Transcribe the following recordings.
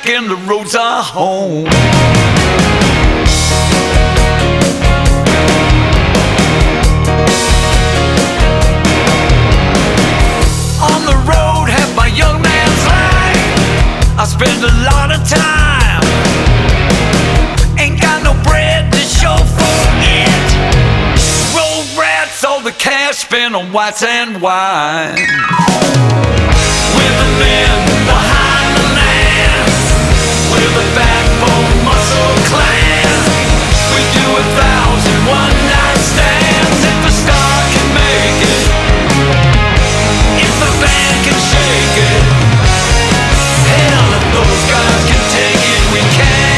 back and the roads are home. On the road, have my young man's life. I spend a lot of time. Ain't got no bread to show for it. Road rats, all the cash spent on whites and wine. We're the men behind the land. We're the backbone muscle clan. We do 1,000 one-night stands. If a star can make it, if the band can shake it, hell, if those guys can take it, we can.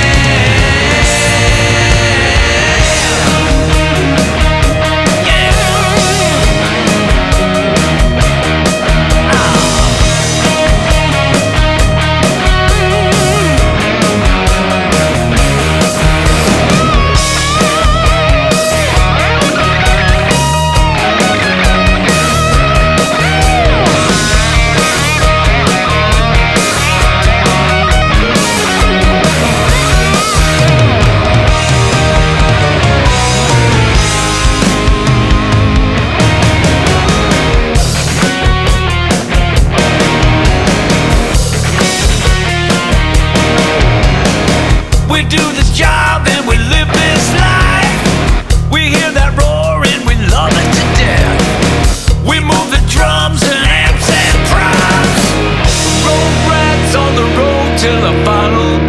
We do this job and we live this life. We hear that roar and we love it to death. We move the drums and amps and props. Road rats on the road till the final